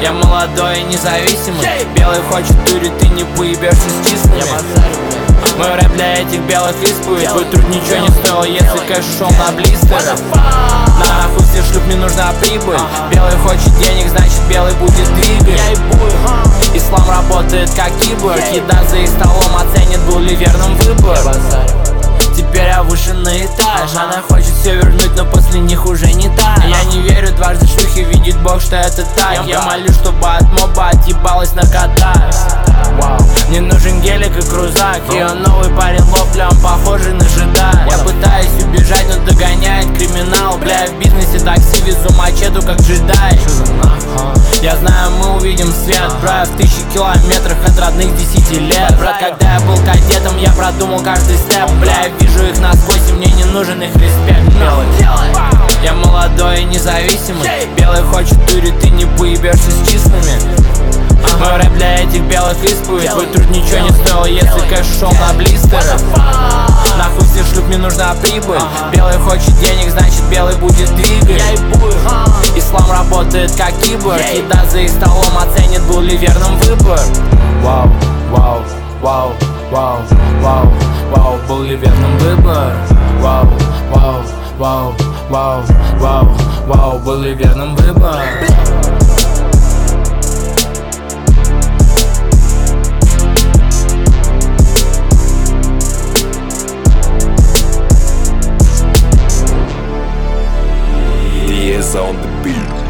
Я молодой и независимый. Белый хочет дурить, ты не поебешься с чистыми. Мой рэп для этих белых исповедь. Твой труд ничего не стоил, если кэш ушел на блистеры. Нахуй все шлюп, мне нужна прибыль. Белый хочет денег, значит белый будет двигать. Ислам работает как киборг. Еда за их столом оценит, был ли верным выбор. Теперь я выше на этаж. Она хочет все вернуть, но после них уже не так. Я не верю дважды шлюхи, видит Бог, что это так. Я молю, чтобы от моба отъебалась на кота. Мне нужен гелик и крузак. Ее новый парень лопля, он похожий на жида. Я пытаюсь убежать, но догоняет криминал. Бля, в бизнесе такси везу мачету, как джедай. Я знаю, мы увидим свет, брат, в 1000 километрах от родных 10 лет. Брат, когда я был кадетом, я продумал каждый степ. Бля, я вижу их насквозь, и мне не нужен их респект. Белый. Я молодой и независимый. Белый хочет дурить, ты не поебешься с чистыми. Мой рэп для этих белых исповедь. Твой труд ничего не стоил, если кэш ушел на блистеры. Нахуй все шлюп, мне нужна прибыль. Белый хочет денег, значит белый будет двигать. Ислам работает как киборг. Еда за их столом оценит, был ли верным выбор. Вау, вау, вау, вау, вау, вау, был ли верным выбор. Вау, вау, вау, вау, вау, вау, был ли верным выбор. On the beat.